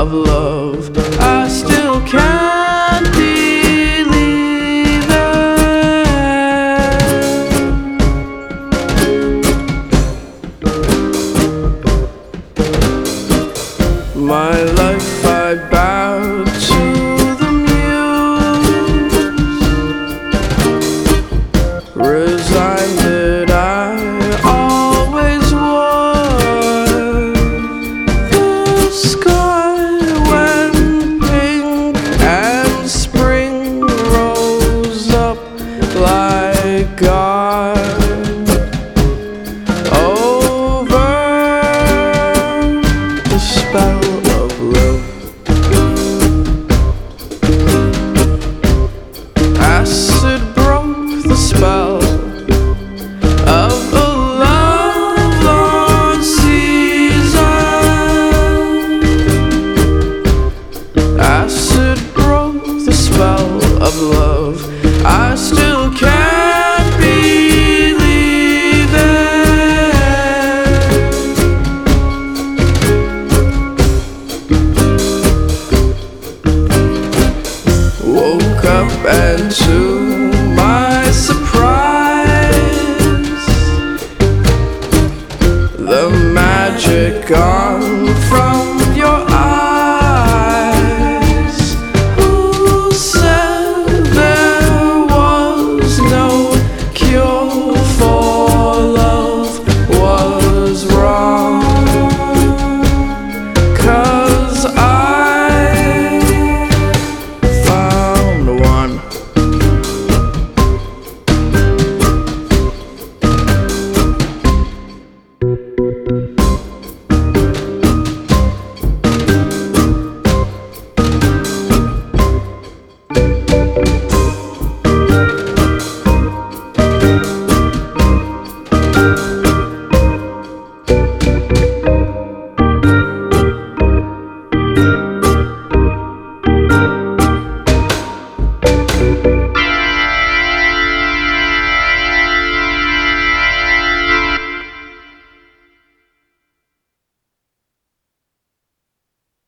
of love. I still can't believe it. My life I bowed to the muse, resigned that I always was. The sky went pink and spring rose up like God over the spell of love. Acid broke the spell of a love-long season. Acid broke the spell of love. I still can't believe it. Woke up and to